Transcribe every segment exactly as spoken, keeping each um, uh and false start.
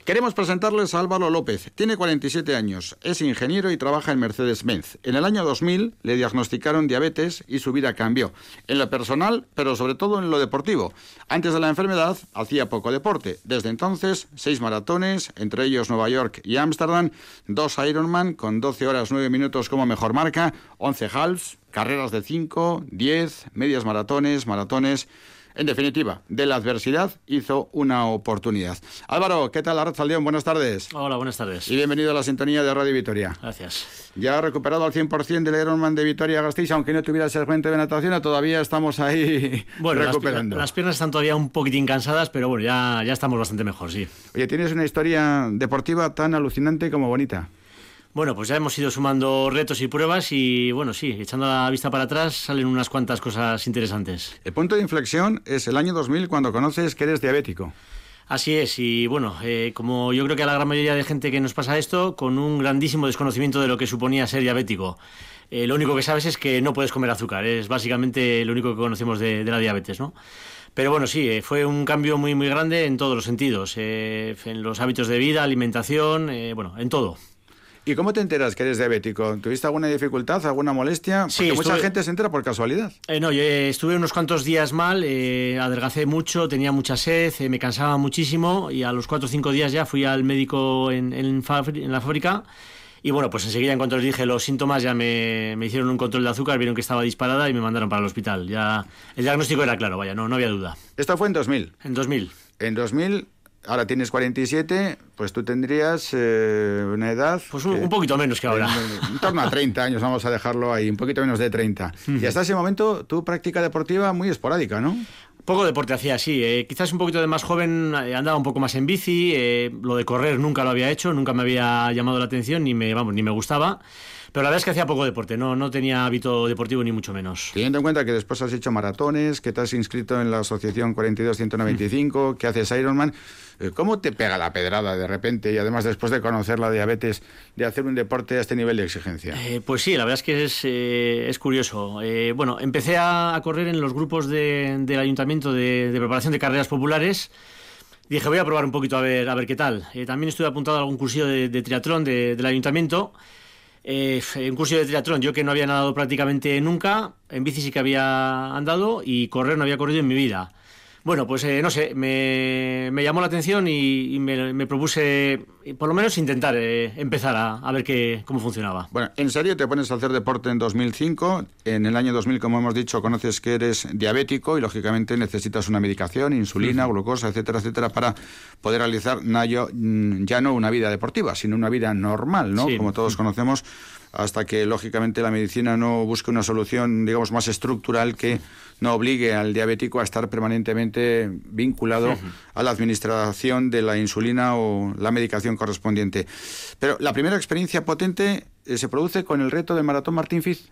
Queremos presentarles a Álvaro López. Tiene cuarenta y siete años, es ingeniero y trabaja en Mercedes-Benz. En el año dos mil le diagnosticaron diabetes y su vida cambió. En lo personal, pero sobre todo en lo deportivo. Antes de la enfermedad, hacía poco deporte. Desde entonces, seis maratones, entre ellos Nueva York y Ámsterdam, dos Ironman con doce horas nueve minutos como mejor marca, once halves, carreras de cinco, diez, medias maratones, maratones. En definitiva, de la adversidad hizo una oportunidad. Álvaro, ¿qué tal? Arratsaldeón, buenas tardes. Hola, buenas tardes. Y bienvenido a la sintonía de Radio Vitoria. Gracias. Ya recuperado al cien por ciento del Ironman de Vitoria-Gasteiz, aunque no tuviera segmento de natación, todavía estamos ahí bueno, recuperando. Las, las piernas están todavía un poquitín cansadas, pero bueno, ya, ya estamos bastante mejor, sí. Oye, tienes una historia deportiva tan alucinante como bonita. Bueno, pues ya hemos ido sumando retos y pruebas y, bueno, sí, echando la vista para atrás salen unas cuantas cosas interesantes. El punto de inflexión es el año dos mil, cuando conoces que eres diabético. Así es, y bueno, eh, como yo creo que a la gran mayoría de gente que nos pasa esto, con un grandísimo desconocimiento de lo que suponía ser diabético. Eh, lo único que sabes es que no puedes comer azúcar, es básicamente lo único que conocemos de, de la diabetes, ¿no? Pero bueno, sí, eh, fue un cambio muy, muy grande en todos los sentidos, eh, en los hábitos de vida, alimentación, eh, bueno, en todo. ¿Y cómo te enteras que eres diabético? ¿Tuviste alguna dificultad, alguna molestia? Porque sí, mucha estuve... gente se entera por casualidad. Eh, no, yo eh, estuve unos cuantos días mal, eh, adelgacé mucho, tenía mucha sed, eh, me cansaba muchísimo y a los cuatro o cinco días ya fui al médico en, en, fabri- en la fábrica y bueno, pues enseguida en cuanto les dije los síntomas ya me, me hicieron un control de azúcar, vieron que estaba disparada y me mandaron para el hospital. Ya el diagnóstico era claro, vaya, no, no había duda. Esto fue en dos mil. En dos mil. En dos mil... Ahora tienes cuarenta y siete, pues tú tendrías eh, una edad... Pues un, que, un poquito menos que ahora. En, en torno a treinta años, vamos a dejarlo ahí, un poquito menos de treinta. Uh-huh. Y hasta ese momento, tu práctica deportiva muy esporádica, ¿no? Poco deporte hacía, sí. Eh, quizás un poquito de más joven eh, andaba un poco más en bici. Eh, lo de correr nunca lo había hecho, nunca me había llamado la atención, ni me, vamos, ni me gustaba. Pero la verdad es que hacía poco deporte, no, no tenía hábito deportivo ni mucho menos. Teniendo en cuenta que después has hecho maratones, que te has inscrito en la asociación cuarenta y dos ciento noventa y cinco, mm. que haces Ironman, ¿cómo te pega la pedrada de repente y además después de conocer la diabetes de hacer un deporte a este nivel de exigencia? Eh, pues sí, la verdad es que es, eh, es curioso. Eh, bueno, empecé a, a correr en los grupos de, del ayuntamiento de, de preparación de carreras populares. Dije, voy a probar un poquito a ver, a ver qué tal. Eh, también estuve apuntado a algún cursillo de, de triatlón de, del ayuntamiento. Eh, un curso de triatlón, yo que no había nadado prácticamente nunca, en bici sí que había andado y correr no había corrido en mi vida. Bueno, pues eh, no sé, me, me llamó la atención y, y me, me propuse por lo menos intentar eh, empezar a, a ver qué, cómo funcionaba. Bueno, ¿en serio te pones a hacer deporte en dos mil cinco? En el año dos mil, como hemos dicho, conoces que eres diabético y lógicamente necesitas una medicación, insulina, uh-huh. glucosa, etcétera, etcétera, para poder realizar ya no una vida deportiva, sino una vida normal, ¿no? Sí. Como todos uh-huh. conocemos, hasta que lógicamente la medicina no busque una solución, digamos, más estructural que no obligue al diabético a estar permanentemente vinculado uh-huh. a la administración de la insulina o la medicación correspondiente. Pero la primera experiencia potente eh, se produce con el reto del Maratón Martín Fiz.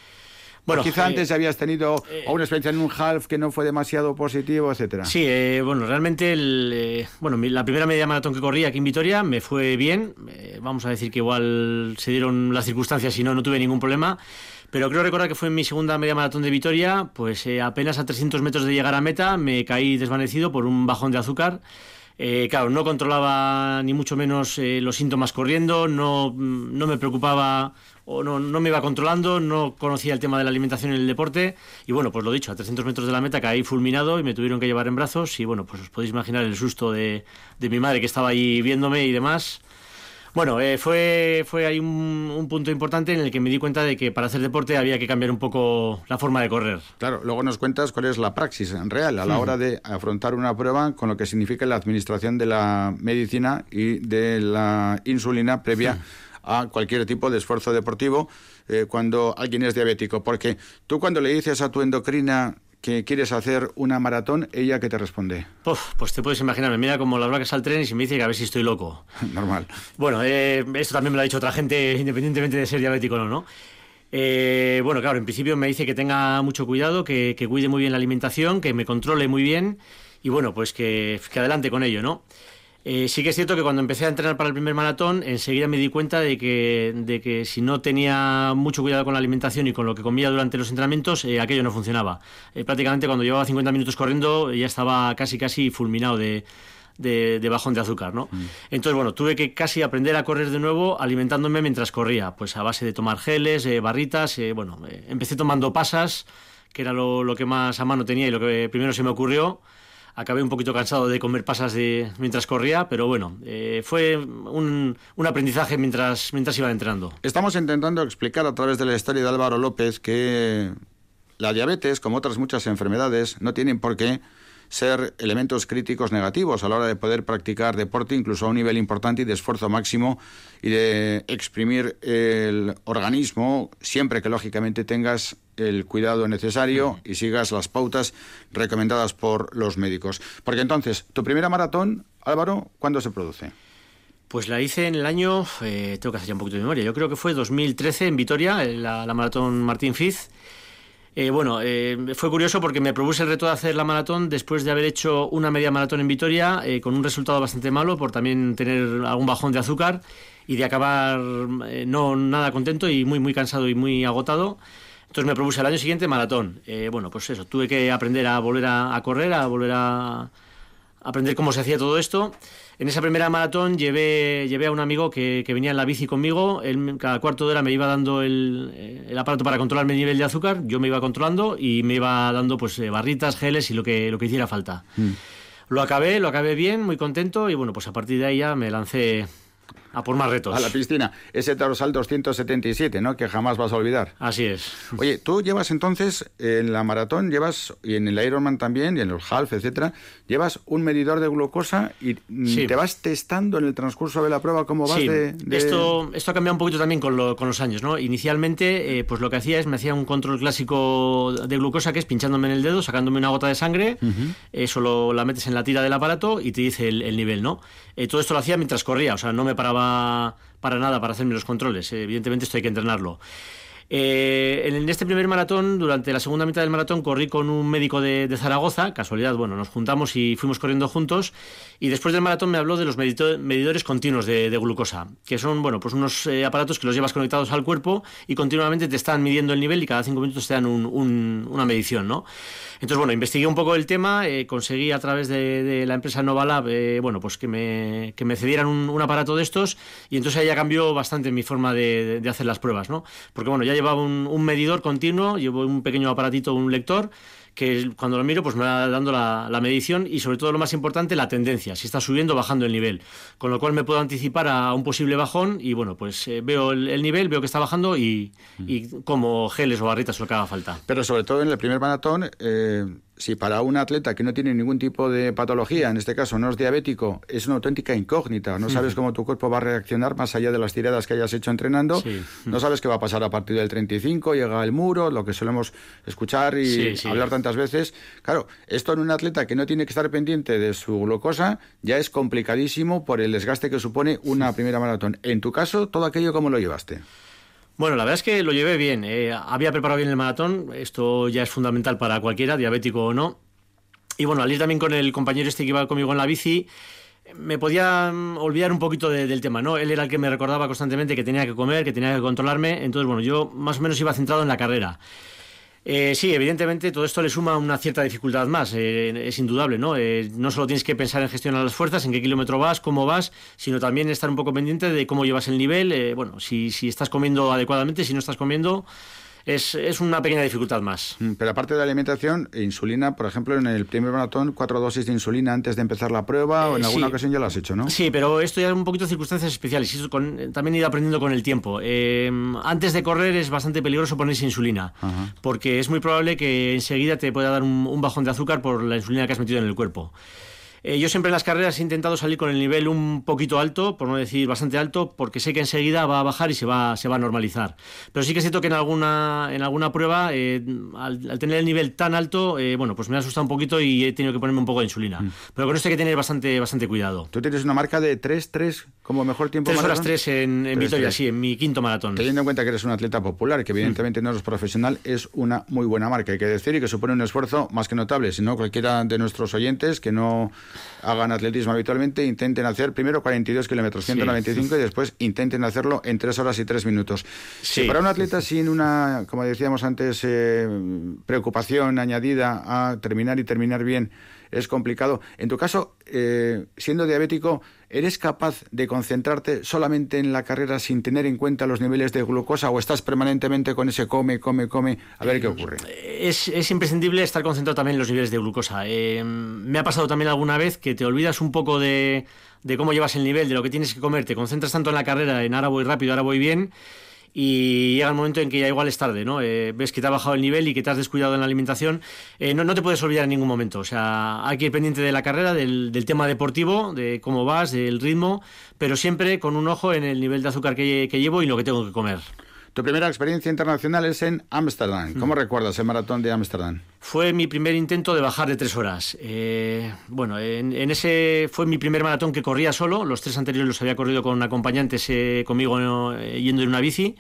Bueno, quizá eh, antes ya habías tenido eh, una experiencia en un half que no fue demasiado positivo, etcétera. Sí, eh, bueno, realmente el, eh, bueno, la primera media maratón que corrí aquí en Vitoria me fue bien. Eh, vamos a decir que igual se dieron las circunstancias y no, no tuve ningún problema. Pero creo recordar que fue en mi segunda media maratón de Vitoria, pues eh, apenas a trescientos metros de llegar a meta me caí desvanecido por un bajón de azúcar. Eh, claro, no controlaba ni mucho menos eh, los síntomas corriendo, no, no me preocupaba o no, no me iba controlando, no conocía el tema de la alimentación en el deporte y bueno, pues lo dicho, a trescientos metros de la meta caí fulminado y me tuvieron que llevar en brazos y bueno, pues os podéis imaginar el susto de, de mi madre que estaba ahí viéndome y demás. Bueno, eh, fue, fue ahí un, un punto importante en el que me di cuenta de que para hacer deporte había que cambiar un poco la forma de correr. Claro, luego nos cuentas cuál es la praxis real a la hora de afrontar una prueba con lo que significa la administración de la medicina y de la insulina previa a cualquier tipo de esfuerzo deportivo eh, cuando alguien es diabético. Porque tú cuando le dices a tu endocrina que quieres hacer una maratón, ¿ella qué te responde? Uf, pues te puedes imaginar, me mira como las vacas al tren y se me dice que a ver si estoy loco. Normal. Bueno, eh, esto también me lo ha dicho otra gente, independientemente de ser diabético o no, ¿no? Eh, bueno, claro, en principio me dice que tenga mucho cuidado, que, que cuide muy bien la alimentación, que me controle muy bien y bueno, pues que, que adelante con ello, ¿no? Eh, sí que es cierto que cuando empecé a entrenar para el primer maratón, enseguida me di cuenta de que, de que si no tenía mucho cuidado con la alimentación y con lo que comía durante los entrenamientos, eh, aquello no funcionaba. Eh, prácticamente cuando llevaba cincuenta minutos corriendo ya estaba casi casi fulminado de, de, de bajón de azúcar, ¿no? Mm. Entonces, bueno, tuve que casi aprender a correr de nuevo alimentándome mientras corría, pues a base de tomar geles, eh, barritas, eh, bueno, eh, empecé tomando pasas, que era lo, lo que más a mano tenía y lo que primero se me ocurrió. Acabé un poquito cansado de comer pasas de, mientras corría, pero bueno, eh, fue un, un aprendizaje mientras, mientras iba entrenando. Estamos intentando explicar a través de la historia de Álvaro López que la diabetes, como otras muchas enfermedades, no tienen por qué ser elementos críticos negativos a la hora de poder practicar deporte, incluso a un nivel importante y de esfuerzo máximo, y de exprimir el organismo, siempre que lógicamente tengas el cuidado necesario y sigas las pautas recomendadas por los médicos. Porque entonces, tu primera maratón, Álvaro, ¿cuándo se produce? Pues la hice en el año, eh, tengo que hacer ya un poquito de memoria, yo creo que fue dos mil trece en Vitoria, la, la maratón Martín Fiz. Eh, bueno, eh, fue curioso porque me propuse el reto de hacer la maratón después de haber hecho una media maratón en Vitoria, eh, con un resultado bastante malo por también tener algún bajón de azúcar y de acabar eh, no nada contento y muy muy cansado y muy agotado. Entonces me propuse al año siguiente maratón. Eh, bueno, pues eso, tuve que aprender a volver a, a correr, a volver a aprender cómo se hacía todo esto. En esa primera maratón llevé, llevé a un amigo que, que venía en la bici conmigo. Él cada cuarto de hora me iba dando el, el aparato para controlarme el nivel de azúcar. Yo me iba controlando y me iba dando pues barritas, geles y lo que, lo que hiciera falta. Mm. Lo acabé, lo acabé bien, muy contento. Y bueno, pues a partir de ahí ya me lancé a por más retos. A la piscina. Ese Taurosal doscientos setenta y siete, ¿no? Que jamás vas a olvidar. Así es. Oye, tú llevas entonces, en la maratón, llevas, y en el Ironman también, y en los half, etcétera, llevas un medidor de glucosa y sí. te vas testando en el transcurso de la prueba cómo vas sí. de, de... Esto, esto ha cambiado un poquito también con, lo, con los años, ¿no? Inicialmente, eh, pues lo que hacía es, me hacía un control clásico de glucosa, que es pinchándome en el dedo, sacándome una gota de sangre, uh-huh. eso lo, la metes en la tira del aparato y te dice el, el nivel, ¿no? Eh, todo esto lo hacía mientras corría, o sea, no me paraba para nada para hacerme los controles. Eh, evidentemente esto hay que entrenarlo. Eh, en este primer maratón, durante la segunda mitad del maratón, corrí con un médico de, de Zaragoza, casualidad, bueno, nos juntamos y fuimos corriendo juntos, y después del maratón me habló de los medito- medidores continuos de, de glucosa, que son, bueno, pues unos eh, aparatos que los llevas conectados al cuerpo y continuamente te están midiendo el nivel y cada cinco minutos te dan un, un, una medición, ¿no? Entonces, bueno, investigué un poco el tema, eh, conseguí a través de, de la empresa Novalab, eh, bueno, pues que me, que me cedieran un, un aparato de estos, y entonces ahí ya cambió bastante mi forma de, de, de hacer las pruebas, ¿no? Porque, bueno, ya llevaba un, un medidor continuo, llevo un pequeño aparatito, un lector, que cuando lo miro pues me va dando la, la medición y sobre todo lo más importante, la tendencia, si está subiendo o bajando el nivel, con lo cual me puedo anticipar a un posible bajón y bueno, pues eh, veo el, el nivel, veo que está bajando y, y como geles o barritas o lo que haga falta. Pero sobre todo en el primer maratón, eh, si para un atleta que no tiene ningún tipo de patología, en este caso no es diabético, es una auténtica incógnita, no sabes cómo tu cuerpo va a reaccionar más allá de las tiradas que hayas hecho entrenando, sí. no sabes qué va a pasar a partir del treinta y cinco, llega el muro, lo que solemos escuchar y sí, sí. hablar tantas veces. Claro, esto en un atleta que no tiene que estar pendiente de su glucosa ya es complicadísimo por el desgaste que supone una primera maratón. En tu caso, ¿todo aquello cómo lo llevaste? Bueno, la verdad es que lo llevé bien. Eh, había preparado bien el maratón. Esto ya es fundamental para cualquiera, diabético o no. Y bueno, al ir también con el compañero este que iba conmigo en la bici, me podía olvidar un poquito de, del tema, ¿no? Él era el que me recordaba constantemente que tenía que comer, que tenía que controlarme. Entonces, bueno, yo más o menos iba centrado en la carrera. Eh, sí, evidentemente todo esto le suma una cierta dificultad más, eh, es indudable, ¿no? Eh, no solo tienes que pensar en gestionar las fuerzas, en qué kilómetro vas, cómo vas, sino también estar un poco pendiente de cómo llevas el nivel, eh, bueno, si, si estás comiendo adecuadamente, si no estás comiendo, es, es una pequeña dificultad más. Pero aparte de la alimentación, insulina, por ejemplo, en el primer maratón, cuatro dosis de insulina antes de empezar la prueba, eh, o en alguna sí. ocasión ya lo has hecho, ¿no? Sí, pero esto ya es un poquito de circunstancias especiales, y eso con, también he ido aprendiendo con el tiempo. Eh, antes de correr es bastante peligroso ponerse insulina, Ajá. porque es muy probable que enseguida te pueda dar un, un bajón de azúcar por la insulina que has metido en el cuerpo. Eh, yo siempre en las carreras he intentado salir con el nivel un poquito alto, por no decir bastante alto, porque sé que enseguida va a bajar y se va, se va a normalizar. Pero sí que es cierto que en alguna, en alguna prueba, eh, al, al tener el nivel tan alto, eh, bueno, pues me ha asustado un poquito y he tenido que ponerme un poco de insulina. Mm. Pero con esto hay que tener bastante, bastante cuidado. Tú tienes una marca de tres tres como mejor tiempo tres maratón. horas tres en, en Vitoria, sí, en mi quinto maratón. Teniendo en cuenta que eres un atleta popular, que evidentemente mm. no eres profesional, es una muy buena marca, hay que decir, y que supone un esfuerzo más que notable. Si no, cualquiera de nuestros oyentes que no hagan atletismo habitualmente, intenten hacer primero cuarenta y dos kilómetros, ciento noventa y cinco, sí. y después intenten hacerlo en tres horas y tres minutos. Sí. Si para un atleta sin una, como decíamos antes, eh, preocupación añadida a terminar y terminar bien es complicado. En tu caso, eh, siendo diabético, ¿eres capaz de concentrarte solamente en la carrera sin tener en cuenta los niveles de glucosa o estás permanentemente con ese come, come, come? A ver qué ocurre. Es, es imprescindible estar concentrado también en los niveles de glucosa. Eh, me ha pasado también alguna vez que te olvidas un poco de, de cómo llevas el nivel, de lo que tienes que comer, te concentras tanto en la carrera, en ahora voy rápido, ahora voy bien, y llega el momento en que ya igual es tarde, ¿no? Eh, ves que te ha bajado el nivel y que te has descuidado en la alimentación. Eh, no, no te puedes olvidar en ningún momento. O sea, hay que ir pendiente de la carrera, del, del tema deportivo, de cómo vas, del ritmo, pero siempre con un ojo en el nivel de azúcar que, que llevo y lo que tengo que comer. Tu primera experiencia internacional es en Ámsterdam. ¿Cómo mm. recuerdas el maratón de Ámsterdam? Fue mi primer intento de bajar de tres horas. Eh, bueno, en, en ese fue mi primer maratón que corría solo. Los tres anteriores los había corrido con acompañantes eh, conmigo eh, yendo en una bici.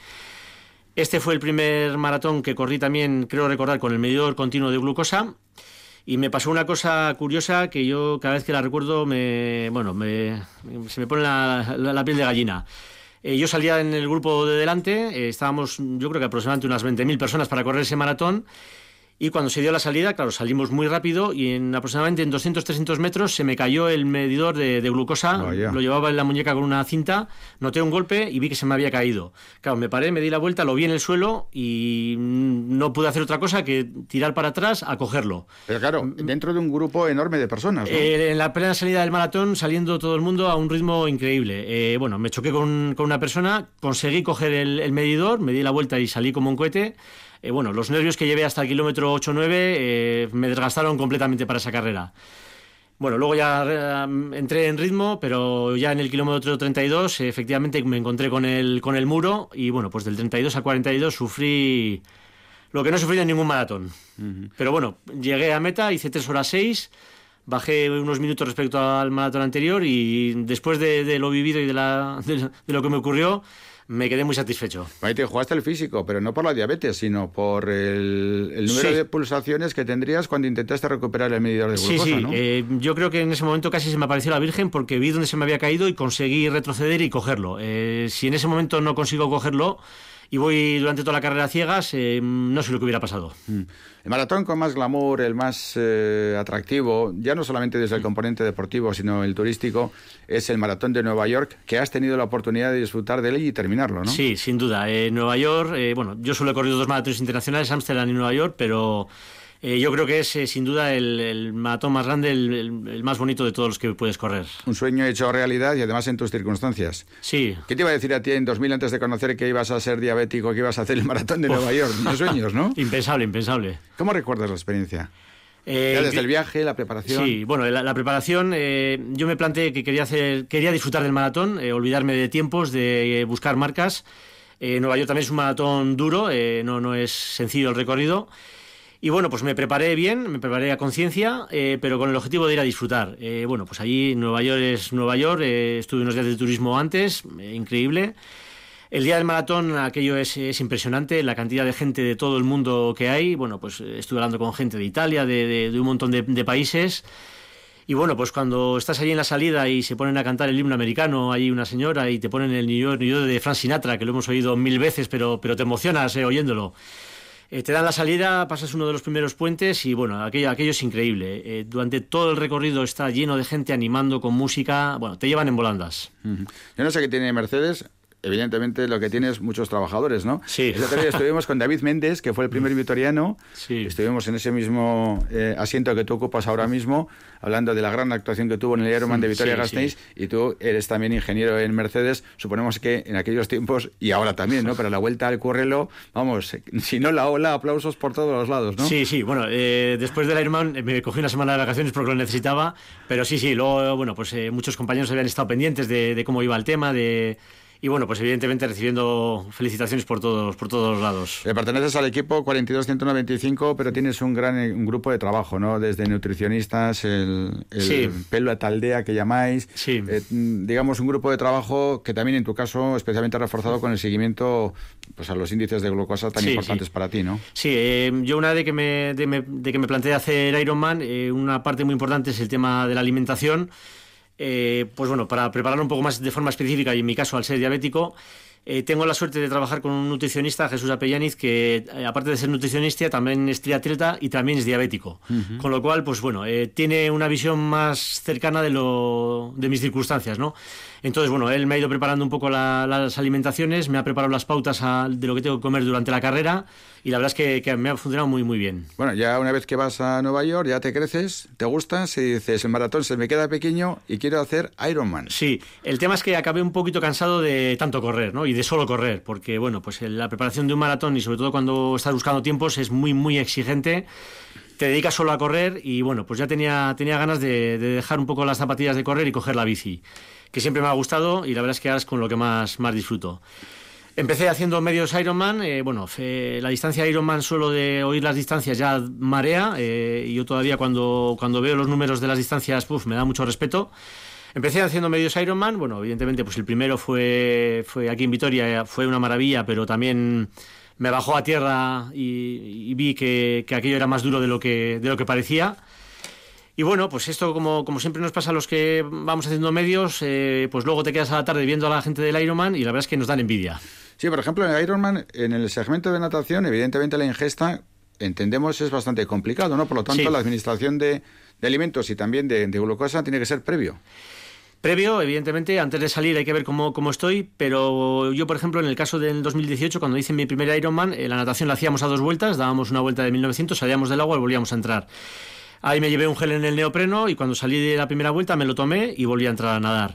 Este fue el primer maratón que corrí también, creo recordar, con el medidor continuo de glucosa. Y me pasó una cosa curiosa que yo cada vez que la recuerdo me, bueno, me, se me pone la, la, la piel de gallina. Eh, yo salía en el grupo de delante, eh, estábamos yo creo que aproximadamente unas veinte mil personas para correr ese maratón, y cuando se dio la salida, claro, salimos muy rápido y en aproximadamente en doscientos trescientos metros se me cayó el medidor de, de glucosa, oh, yeah. Lo llevaba en la muñeca con una cinta, noté un golpe y vi que se me había caído. Claro, me paré, me di la vuelta, lo vi en el suelo y no pude hacer otra cosa que tirar para atrás a cogerlo. Pero claro, dentro de un grupo enorme de personas, ¿no? Eh, en la plena salida del maratón, saliendo todo el mundo a un ritmo increíble. Eh, bueno, me choqué con, con una persona, conseguí coger el, el medidor, me di la vuelta y salí como un cohete. Eh, bueno, los nervios que llevé hasta el kilómetro ocho nueve eh, me desgastaron completamente para esa carrera. Bueno, luego ya eh, entré en ritmo, pero ya en el kilómetro treinta y dos eh, efectivamente me encontré con el, con el muro y bueno, pues del treinta y dos al cuarenta y dos sufrí lo que no he sufrido en ningún maratón. Uh-huh. Pero bueno, llegué a meta, hice tres horas seis, bajé unos minutos respecto al maratón anterior y después de, de lo vivido y de, la, de, de lo que me ocurrió, me quedé muy satisfecho. Ahí te jugaste el físico, pero no por la diabetes, sino por el, el número sí. de pulsaciones que tendrías cuando intentaste recuperar el medidor de glucosa, sí, sí. ¿no? Eh, yo creo que en ese momento casi se me apareció la Virgen porque vi dónde se me había caído y conseguí retroceder y cogerlo. Eh, si en ese momento no consigo cogerlo y voy durante toda la carrera a ciegas, eh, no sé lo que hubiera pasado. Mm. El maratón con más glamour, el más eh, atractivo, ya no solamente desde el componente deportivo, sino el turístico, es el maratón de Nueva York, que has tenido la oportunidad de disfrutar de él y terminarlo, ¿no? Sí, sin duda. Eh, Nueva York, eh, bueno, yo solo he corrido dos maratones internacionales, Ámsterdam y Nueva York, pero Eh, yo creo que es eh, sin duda el, el maratón más grande, el, el, el más bonito de todos los que puedes correr. Un sueño hecho realidad y además en tus circunstancias. Sí. ¿Qué te iba a decir a ti en dos mil antes de conocer que ibas a ser diabético, que ibas a hacer el maratón de Uf. Nueva York? No sueños, ¿no? Impensable, impensable. ¿Cómo recuerdas la experiencia? Eh, ya desde el viaje, la preparación. Sí, bueno, la, la preparación, eh, yo me planteé que quería hacer, quería disfrutar del maratón, eh, olvidarme de tiempos, de eh, buscar marcas. Eh, Nueva York también es un maratón duro, eh, no, no es sencillo el recorrido. Y bueno, pues me preparé bien, me preparé a conciencia, eh, pero con el objetivo de ir a disfrutar. Eh, bueno, pues allí Nueva York es Nueva York, eh, estuve unos días de turismo antes, eh, increíble. El día del maratón aquello es, es impresionante, la cantidad de gente de todo el mundo que hay. Bueno, pues estuve hablando con gente de Italia, de, de, de un montón de, de países. Y bueno, pues cuando estás allí en la salida y se ponen a cantar el himno americano, hay una señora y te ponen el New York, New York de Frank Sinatra, que lo hemos oído mil veces, pero, pero te emocionas eh, oyéndolo. Eh, te dan la salida, pasas uno de los primeros puentes y bueno, aquello, aquello es increíble. Eh, durante todo el recorrido está lleno de gente animando con música, bueno, te llevan en volandas. Uh-huh. Yo no sé qué tiene Mercedes. Evidentemente lo que tiene es muchos trabajadores, ¿no? Sí. Esta tarde estuvimos con David Méndez, que fue el primer vitoriano. Sí. Estuvimos en ese mismo eh, asiento que tú ocupas ahora mismo, hablando de la gran actuación que tuvo en el Ironman de Vitoria-Gasteiz, sí, sí. Y tú eres también ingeniero en Mercedes. Suponemos que en aquellos tiempos, y ahora también, ¿no? Pero la vuelta al Currelo, vamos, si no la ola, aplausos por todos los lados, ¿no? Sí, sí, bueno, eh, después del Ironman me cogí una semana de vacaciones porque lo necesitaba, pero sí, sí, luego, bueno, pues eh, muchos compañeros habían estado pendientes de, de cómo iba el tema, de... Y bueno, pues evidentemente recibiendo felicitaciones por todos por todos los lados. Eh, perteneces al equipo cuarenta y dos ciento noventa y cinco, pero tienes un gran un grupo de trabajo, ¿no? Desde nutricionistas, el, el sí. pelo a taldea que llamáis. Sí. Eh, digamos, un grupo de trabajo que también en tu caso especialmente reforzado con el seguimiento pues a los índices de glucosa tan sí, importantes sí. para ti, ¿no? Sí, eh, yo una vez de que me, de, me, de que me planteé hacer Ironman, eh, una parte muy importante es el tema de la alimentación. Eh, pues bueno, para prepararlo un poco más de forma específica y en mi caso al ser diabético, Eh, tengo la suerte de trabajar con un nutricionista, Jesús Apellaniz, que eh, aparte de ser nutricionista también es triatleta y también es diabético. Uh-huh. Con lo cual, pues bueno, eh, tiene una visión más cercana de, lo, de mis circunstancias, ¿no? Entonces, bueno, él me ha ido preparando un poco la, las alimentaciones, me ha preparado las pautas a, de lo que tengo que comer durante la carrera y la verdad es que, que me ha funcionado muy, muy bien. Bueno, ya una vez que vas a Nueva York, ya te creces, te gustas y dices, el maratón se me queda pequeño y quiero hacer Ironman. Sí, el tema es que acabé un poquito cansado de tanto correr, ¿no? Y de solo correr, porque, bueno, pues la preparación de un maratón y sobre todo cuando estás buscando tiempos es muy, muy exigente. Te dedicas solo a correr y, bueno, pues ya tenía, tenía ganas de, de dejar un poco las zapatillas de correr y coger la bici, que siempre me ha gustado y la verdad es que ahora es con lo que más, más disfruto. Empecé haciendo medios Ironman, eh, bueno, eh, la distancia Ironman solo de oír las distancias ya marea, eh, y yo todavía cuando, cuando veo los números de las distancias, puf, me da mucho respeto. Empecé haciendo medios Ironman, bueno, evidentemente pues el primero fue, fue aquí en Vitoria, fue una maravilla, pero también me bajó a tierra y, y vi que, que aquello era más duro de lo que, de lo que parecía. Y bueno, pues esto como, como siempre nos pasa a los que vamos haciendo medios, eh, pues luego te quedas a la tarde viendo a la gente del Ironman y la verdad es que nos dan envidia. Sí, por ejemplo, en el Ironman, en el segmento de natación, evidentemente la ingesta, entendemos, es bastante complicado, ¿no? Por lo tanto, sí. La administración de, de alimentos y también de, de glucosa tiene que ser previo. Previo, evidentemente, antes de salir hay que ver cómo, cómo estoy, pero yo, por ejemplo, en el caso del dos mil dieciocho, cuando hice mi primer Ironman, eh, la natación la hacíamos a dos vueltas, dábamos una vuelta de mil novecientos, salíamos del agua y volvíamos a entrar. Ahí me llevé un gel en el neopreno y cuando salí de la primera vuelta me lo tomé y volví a entrar a nadar.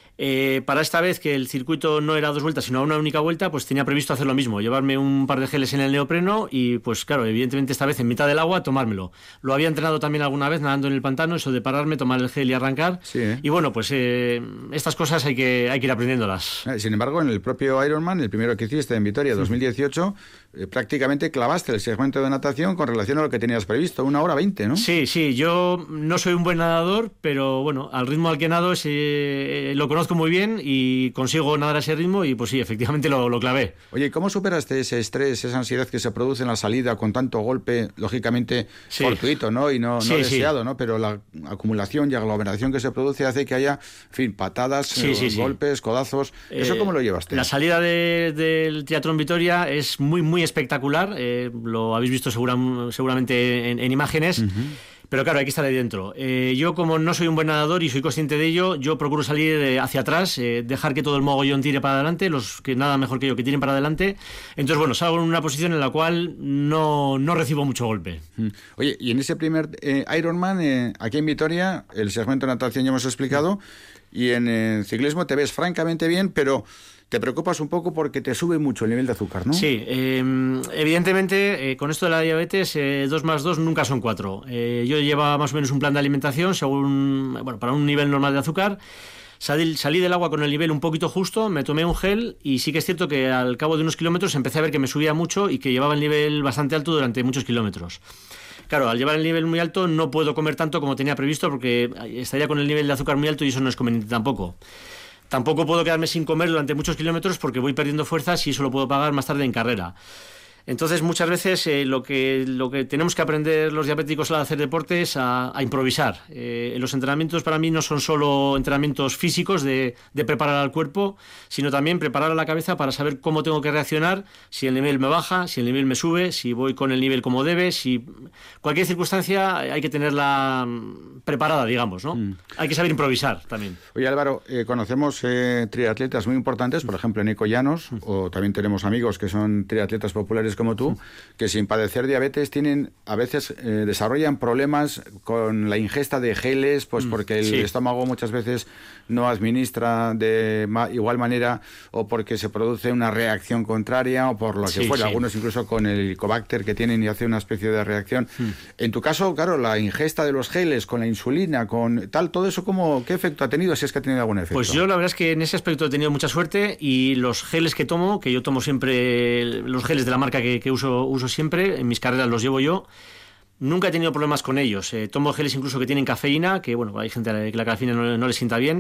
Eh, para esta vez que el circuito no era dos vueltas sino una única vuelta, pues tenía previsto hacer lo mismo, llevarme un par de geles en el neopreno y pues claro, evidentemente esta vez en mitad del agua tomármelo. Lo había entrenado también alguna vez nadando en el pantano, eso de pararme, tomar el gel y arrancar. Sí, ¿eh? Y bueno, pues eh, estas cosas hay que, hay que ir aprendiéndolas. Sin embargo, en el propio Ironman, el primero que hiciste en Vitoria dos mil dieciocho, sí. eh, prácticamente clavaste el segmento de natación con relación a lo que tenías previsto, una hora veinte, ¿no? Sí, sí, yo no soy un buen nadador, pero bueno, al ritmo al que nado es, eh, lo conozco muy bien y y consigo nadar a ese ritmo y pues sí, efectivamente lo, lo clavé. Oye, ¿cómo superaste ese estrés, esa ansiedad que se produce en la salida con tanto golpe, lógicamente sí. fortuito, ¿no? Y no, no sí, deseado, sí. ¿no? Pero la acumulación y aglomeración que se produce hace que haya, en fin, patadas, sí, eh, sí, golpes, sí. codazos. ¿Eso eh, cómo lo llevaste? La salida de, del Triatlón Vitoria es muy, muy espectacular. Eh, lo habéis visto segura, seguramente en, en imágenes. Uh-huh. Pero claro, hay que estar ahí dentro. Eh, yo, como no soy un buen nadador y soy consciente de ello, yo procuro salir eh, hacia atrás, eh, dejar que todo el mogollón tire para adelante, los que nada mejor que yo, que tiren para adelante. Entonces, bueno, salgo en una posición en la cual no, no recibo mucho golpe. Oye, y en ese primer eh, Ironman, eh, aquí en Vitoria, el segmento de natación ya hemos explicado, y en eh, ciclismo te ves francamente bien, pero te preocupas un poco porque te sube mucho el nivel de azúcar, ¿no? Sí, eh, evidentemente, eh, con esto de la diabetes, eh, dos más dos nunca son cuatro. Eh, yo llevaba más o menos un plan de alimentación según, bueno, para un nivel normal de azúcar. Salí, salí del agua con el nivel un poquito justo, me tomé un gel y sí que es cierto que al cabo de unos kilómetros empecé a ver que me subía mucho y que llevaba el nivel bastante alto durante muchos kilómetros. Claro, al llevar el nivel muy alto no puedo comer tanto como tenía previsto porque estaría con el nivel de azúcar muy alto y eso no es conveniente tampoco. Tampoco puedo quedarme sin comer durante muchos kilómetros porque voy perdiendo fuerzas y eso lo puedo pagar más tarde en carrera. Entonces, muchas veces eh, lo que lo que tenemos que aprender los diabéticos al hacer deporte es a, a improvisar. Eh, los entrenamientos para mí no son solo entrenamientos físicos de, de preparar al cuerpo, sino también preparar a la cabeza para saber cómo tengo que reaccionar, si el nivel me baja, si el nivel me sube, si voy con el nivel como debe, si cualquier circunstancia hay que tenerla preparada, digamos, ¿no? Mm. Hay que saber improvisar también. Oye, Álvaro, eh, conocemos eh, triatletas muy importantes, por ejemplo, Nico Llanos, mm. o también tenemos amigos que son triatletas populares como tú, que sin padecer diabetes tienen, a veces eh, desarrollan problemas con la ingesta de geles, pues porque el sí. estómago muchas veces no administra de ma- igual manera, o porque se produce una reacción contraria, o por lo que sí, fuera, sí. algunos incluso con el Helicobacter que tienen y hace una especie de reacción. Mm. En tu caso, claro, la ingesta de los geles con la insulina, con tal, todo eso, ¿cómo, qué efecto ha tenido, si es que ha tenido algún efecto? Pues yo la verdad es que en ese aspecto he tenido mucha suerte y los geles que tomo, que yo tomo siempre los geles de la marca que Que, que uso, uso siempre, en mis carreras los llevo yo, nunca he tenido problemas con ellos. Eh, tomo geles incluso que tienen cafeína, que bueno, hay gente a la que la cafeína no, no le sienta bien,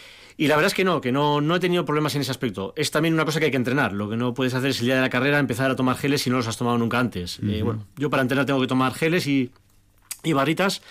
y la verdad es que no, que no, no he tenido problemas en ese aspecto. Es también una cosa que hay que entrenar. Lo que no puedes hacer es el día de la carrera empezar a tomar geles si no los has tomado nunca antes. Uh-huh. Eh, bueno, yo para entrenar tengo que tomar geles y, y barritas,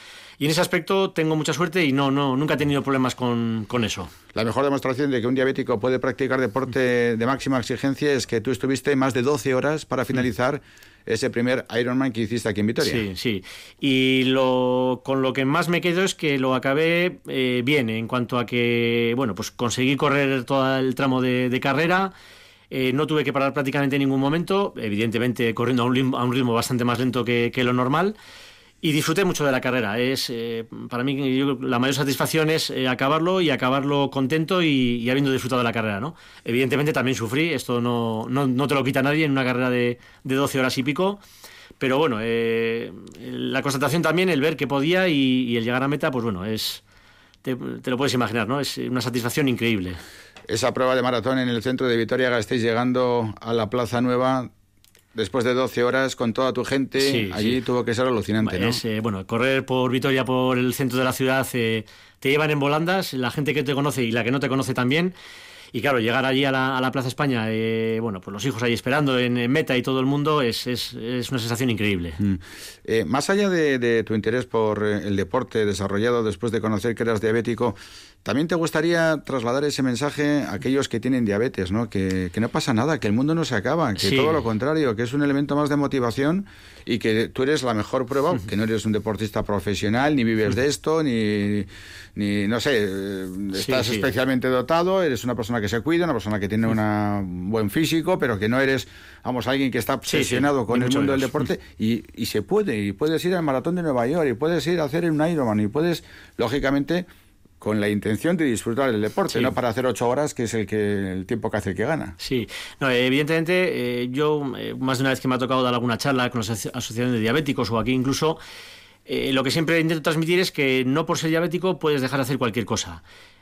Y en ese aspecto tengo mucha suerte y no, no, nunca he tenido problemas con, con eso. La mejor demostración de que un diabético puede practicar deporte de máxima exigencia es que tú estuviste más de doce horas para finalizar ese primer Ironman que hiciste aquí en Vitoria. Sí, sí. Y lo, con lo que más me quedo es que lo acabé eh, bien, en cuanto a que, bueno, pues conseguí correr todo el tramo de, de carrera. Eh, no tuve que parar prácticamente en ningún momento, evidentemente corriendo a un ritmo, a un ritmo bastante más lento que, que lo normal, y disfruté mucho de la carrera. Es eh, para mí yo, la mayor satisfacción es eh, acabarlo y acabarlo contento y, y habiendo disfrutado de la carrera, ¿no? Evidentemente también sufrí, esto no, no, no te lo quita nadie en una carrera de, de doce horas y pico, pero bueno, eh, la constatación también, el ver que podía y, y el llegar a meta, pues bueno, es te, te lo puedes imaginar, ¿no? Es una satisfacción increíble. Esa prueba de maratón en el centro de Vitoria-Gasteiz, llegando a la Plaza Nueva después de doce horas con toda tu gente, sí, allí sí. Tuvo que ser alucinante, ¿no? Es, eh, bueno, correr por Vitoria, por el centro de la ciudad, eh, te llevan en volandas, la gente que te conoce y la que no te conoce también. Y claro, llegar allí a la, a la Plaza España, eh, bueno, pues los hijos ahí esperando en, en meta y todo el mundo, es, es, es una sensación increíble. Mm. Eh, más allá de, de tu interés por el deporte desarrollado después de conocer que eras diabético, también te gustaría trasladar ese mensaje a aquellos que tienen diabetes, ¿no? Que, que no pasa nada, que el mundo no se acaba, que sí. Todo lo contrario, que es un elemento más de motivación y que tú eres la mejor prueba, uh-huh. que no eres un deportista profesional, ni vives uh-huh. de esto, ni, ni no sé, estás sí, sí. especialmente dotado, eres una persona que se cuida, una persona que tiene un buen físico, pero que no eres, vamos, alguien que está obsesionado sí, sí. con el mundo menos. del deporte, y, y se puede, y puedes ir al Maratón de Nueva York, y puedes ir a hacer un Ironman, y puedes, lógicamente, con la intención de disfrutar del deporte, sí. no para hacer ocho horas, que es el que el tiempo que hace el que gana. Sí, no, evidentemente, eh, yo, eh, más de una vez que me ha tocado dar alguna charla con las asociaciones de diabéticos, o aquí incluso, eh, lo que siempre intento transmitir es que no por ser diabético puedes dejar de hacer cualquier cosa.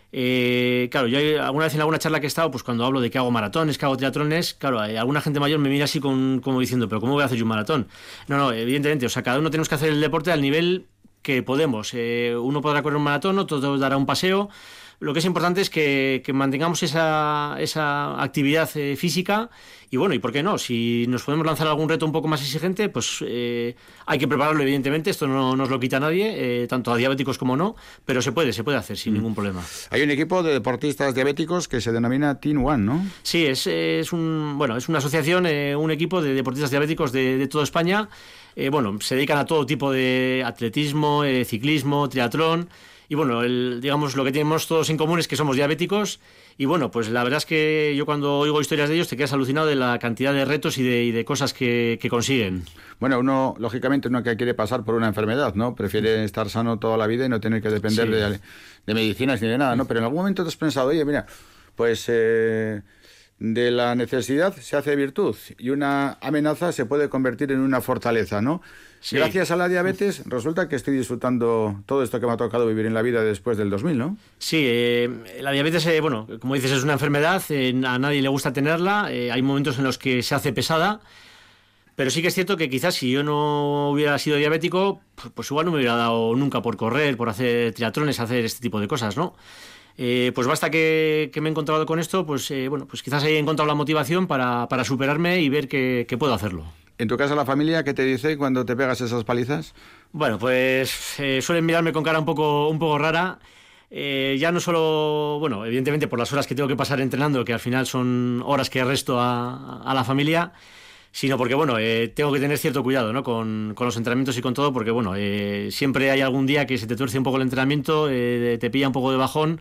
Eh, claro, yo alguna vez en alguna charla que he estado, pues cuando hablo de que hago maratones, que hago triatlones, claro, eh, alguna gente mayor me mira así con, como diciendo, pero ¿cómo voy a hacer yo un maratón? No, no, evidentemente, o sea, cada uno tenemos que hacer el deporte al nivel que podemos. Eh, uno podrá correr un maratón, otro dará un paseo. Lo que es importante es que, que mantengamos esa, esa actividad eh, física y bueno, y por qué no, si nos podemos lanzar algún reto un poco más exigente, pues eh, hay que prepararlo evidentemente, esto no nos lo quita nadie, eh, tanto a diabéticos como no, pero se puede, se puede hacer sin mm. ningún problema. Hay un equipo de deportistas diabéticos que se denomina Team One, ¿no? Sí, es, es, un, bueno, es una asociación, eh, un equipo de deportistas diabéticos de, de toda España. Eh, bueno, se dedican a todo tipo de atletismo, eh, ciclismo, triatlón. Y bueno, el, digamos, lo que tenemos todos en común es que somos diabéticos. Y bueno, pues la verdad es que yo cuando oigo historias de ellos te quedas alucinado de la cantidad de retos y de, y de cosas que, que consiguen. Bueno, uno, lógicamente, uno que quiere pasar por una enfermedad, ¿no? Prefiere estar sano toda la vida y no tener que depender sí. de, de medicinas ni de nada, ¿no? Pero en algún momento te has pensado, oye, mira, pues eh, de la necesidad se hace virtud y una amenaza se puede convertir en una fortaleza, ¿no? Sí. Gracias a la diabetes, resulta que estoy disfrutando todo esto que me ha tocado vivir en la vida después del dos mil, ¿no? Sí, eh, la diabetes, eh, bueno, como dices, es una enfermedad, eh, a nadie le gusta tenerla, eh, hay momentos en los que se hace pesada, pero sí que es cierto que quizás si yo no hubiera sido diabético, pues, pues igual no me hubiera dado nunca por correr, por hacer triatlones, hacer este tipo de cosas, ¿no? Eh, pues basta que, que me he encontrado con esto, pues eh, bueno, pues quizás he encontrado la motivación para, para superarme y ver que, que puedo hacerlo. ¿En tu casa la familia qué te dice cuando te pegas esas palizas? Bueno, pues eh, suelen mirarme con cara un poco, un poco rara. Eh, ya no solo, bueno, evidentemente por las horas que tengo que pasar entrenando, que al final son horas que resto a, a la familia, sino porque, bueno, eh, tengo que tener cierto cuidado, ¿no? con, con los entrenamientos y con todo, porque, bueno, eh, siempre hay algún día que se te tuerce un poco el entrenamiento, eh, te pilla un poco de bajón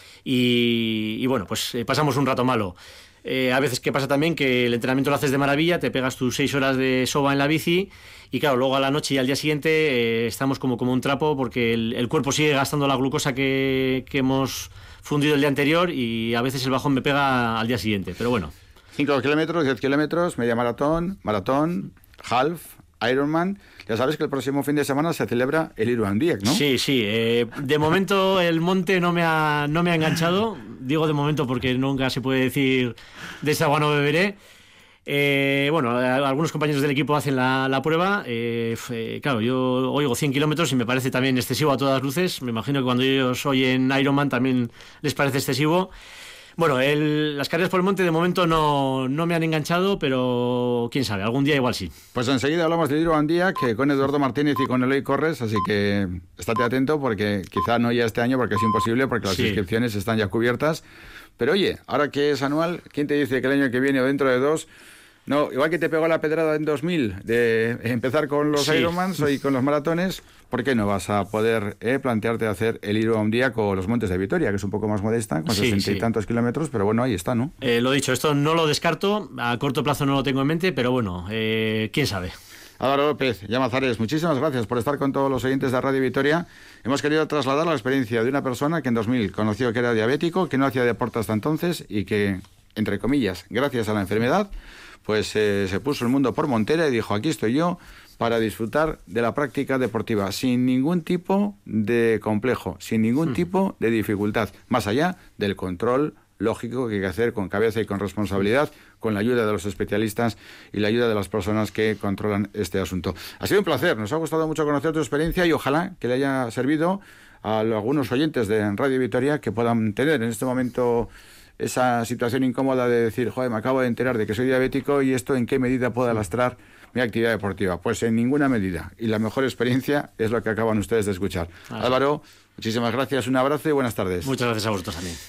y, y bueno, pues eh, pasamos un rato malo. Eh, a veces que pasa también que el entrenamiento lo haces de maravilla, te pegas tus seis horas de soba en la bici y claro, luego a la noche y al día siguiente eh, estamos como, como un trapo porque el, el cuerpo sigue gastando la glucosa que, que hemos fundido el día anterior y a veces el bajón me pega al día siguiente, pero bueno. cinco kilómetros, diez kilómetros, media maratón, maratón, half, Ironman. Ya sabes que el próximo fin de semana se celebra el Ironman Dieck, ¿no? Sí, sí. Eh, de momento el monte no me ha, no me ha enganchado. Digo de momento porque nunca se puede decir de esa agua no beberé. Eh, bueno, algunos compañeros del equipo hacen la, la prueba. Eh, eh, claro, yo oigo cien kilómetros y me parece también excesivo a todas luces. Me imagino que cuando ellos oyen Ironman también les parece excesivo. Bueno, el, las carreras por el monte de momento no, no me han enganchado, pero quién sabe, algún día igual sí. Pues enseguida hablamos de Giro Andía, que con Eduardo Martínez y con Eloy corres, así que estate atento porque quizá no ya este año porque es imposible, porque las sí. inscripciones están ya cubiertas. Pero oye, ahora que es anual, ¿quién te dice que el año que viene o dentro de dos... No, igual que te pegó la pedrada en dos mil de empezar con los sí. Ironmans y con los maratones, ¿por qué no vas a poder eh, plantearte hacer el Giro un día con los Montes de Vitoria, que es un poco más modesta, con sí, sesenta sí. y tantos kilómetros, pero bueno, ahí está, ¿no? Eh, lo dicho, esto no lo descarto, a corto plazo no lo tengo en mente, pero bueno, eh, quién sabe. Álvaro López, Llamazares, muchísimas gracias por estar con todos los oyentes de Radio Vitoria. Hemos querido trasladar la experiencia de una persona que en dos mil conoció que era diabético, que no hacía deporte hasta entonces y que, entre comillas, gracias a la enfermedad, pues eh, se puso el mundo por montera y dijo, aquí estoy yo para disfrutar de la práctica deportiva, sin ningún tipo de complejo, sin ningún mm. tipo de dificultad, más allá del control lógico que hay que hacer con cabeza y con responsabilidad, con la ayuda de los especialistas y la ayuda de las personas que controlan este asunto. Ha sido un placer, nos ha gustado mucho conocer tu experiencia y ojalá que le haya servido a algunos oyentes de Radio Vitoria que puedan tener en este momento esa situación incómoda de decir, joder, me acabo de enterar de que soy diabético y esto en qué medida puede lastrar mi actividad deportiva. Pues en ninguna medida. Y la mejor experiencia es lo que acaban ustedes de escuchar. Así. Álvaro, muchísimas gracias, un abrazo y buenas tardes. Muchas gracias a vosotros también.